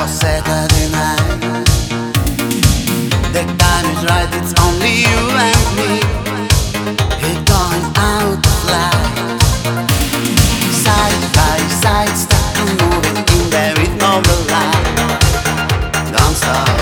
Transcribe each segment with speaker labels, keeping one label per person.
Speaker 1: for Saturday night. The time is right, it's only you and me. We're going out to fly, side by side, stuck and moving in there with no line. Don't stop,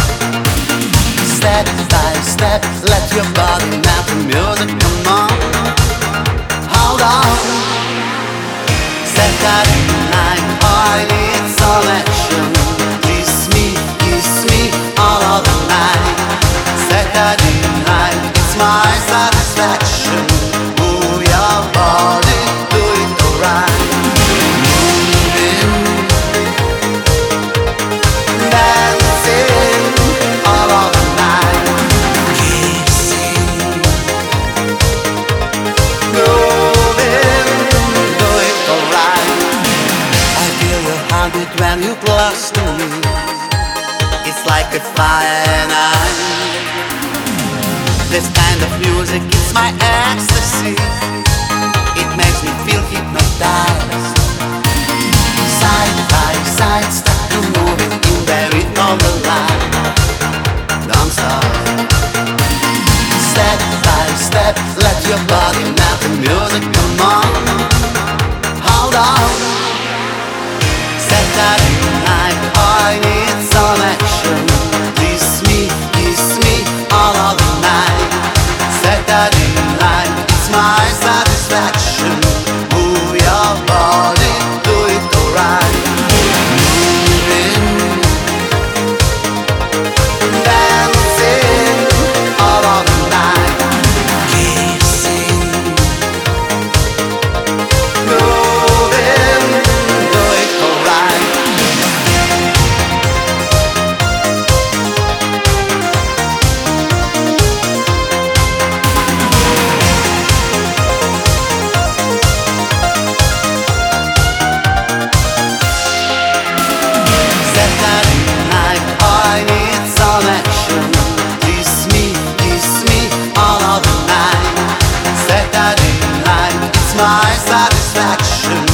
Speaker 1: step by step, let your body melt the music, come on. Hold on, Saturday night, I need some action. Kiss me all of the night. Saturday night, it's my satisfaction. Move your body, do it alright. Moving, dancing all of the night. Kissing, moving, do it alright. I feel your heartbeat when you close to me. It's like a fire and ice. This kind of music, it's my ecstasy. It makes me feel hypnotized. Side by side, stuck and moving in there with all the line. Don't stop, step by step, let your body melt the music, come on. Hold on, Saturday night, I need some action. Kiss me all of the night. Saturday night, it's my satisfaction. Move your body, do it alright. Moving, dancing all of the night. Kissing, moving, do it alright. Saturday night, I need some action. Kiss me all of the night. Saturday night, it's my satisfaction.